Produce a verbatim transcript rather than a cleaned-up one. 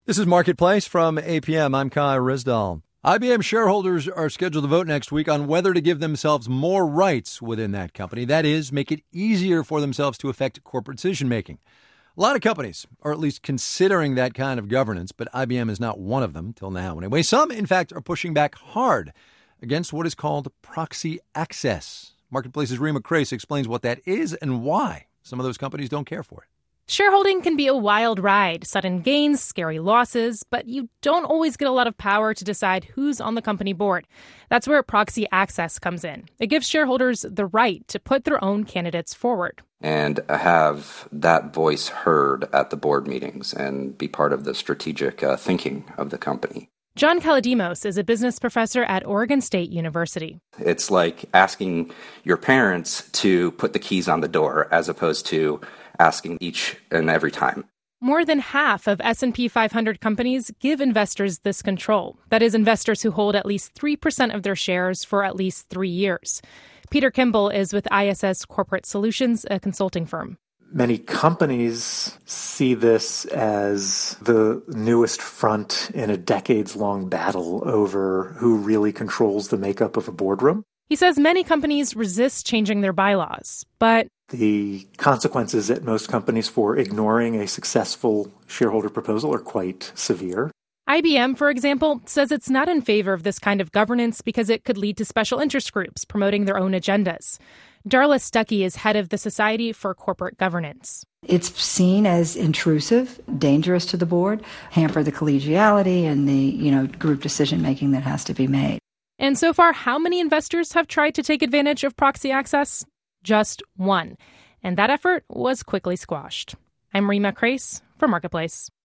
This is Marketplace from A P M. I'm Kai Rizdal. I B M shareholders are scheduled to vote next week on whether to give themselves more rights within that company. That is, make it easier for themselves to affect corporate decision-making. A lot of companies are at least considering that kind of governance, but I B M is not one of them till now. Anyway, some, in fact, are pushing back hard against what is called proxy access. Marketplace's Rima Crace explains what that is and why some of those companies don't care for it. Shareholding can be a wild ride, sudden gains, scary losses, but you don't always get a lot of power to decide who's on the company board. That's where proxy access comes in. It gives shareholders the right to put their own candidates forward. And have that voice heard at the board meetings and be part of the strategic uh, thinking of the company. John Kaladimos is a business professor at Oregon State University. It's like asking your parents to put the keys on the door as opposed to asking each and every time. More than half of S and P five hundred companies give investors this control. That is, investors who hold at least three percent of their shares for at least three years. Peter Kimball is with I S S Corporate Solutions, a consulting firm. Many companies see this as the newest front in a decades-long battle over who really controls the makeup of a boardroom. He says many companies resist changing their bylaws, but the consequences at most companies for ignoring a successful shareholder proposal are quite severe. I B M, for example, says it's not in favor of this kind of governance because it could lead to special interest groups promoting their own agendas. Darla Stuckey is head of the Society for Corporate Governance. It's seen as intrusive, dangerous to the board, hamper the collegiality and the, you know, group decision-making that has to be made. And so far, how many investors have tried to take advantage of proxy access? Just one. And that effort was quickly squashed. I'm Rima Crace for Marketplace.